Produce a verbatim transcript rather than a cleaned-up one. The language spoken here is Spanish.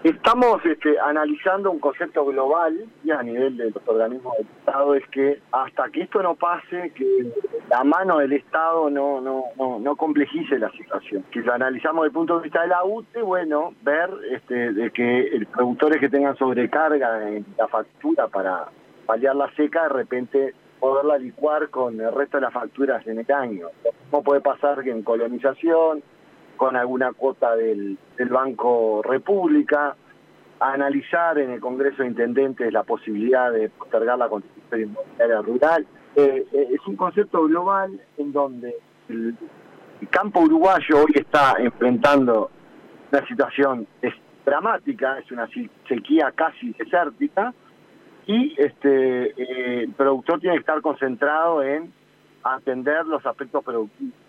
Estamos este, analizando un concepto global y a nivel de los organismos del Estado, es que hasta que esto no pase, que la mano del Estado no no no, no complejice la situación. Que lo analizamos desde el punto de vista de la U T E, bueno, ver este, de que los productores que tengan sobrecarga en la factura para paliar la seca, de repente poderla licuar con el resto de las facturas en el año. No puede pasar que en colonización, con alguna cuota del, del Banco República, a analizar en el Congreso de Intendentes la posibilidad de postergar la Constitución Inmobiliaria Rural. Eh, eh, es un concepto global en donde el, el campo uruguayo hoy está enfrentando una situación es dramática, es una sequía casi desértica, y este eh, el productor tiene que estar concentrado en atender los aspectos productivos.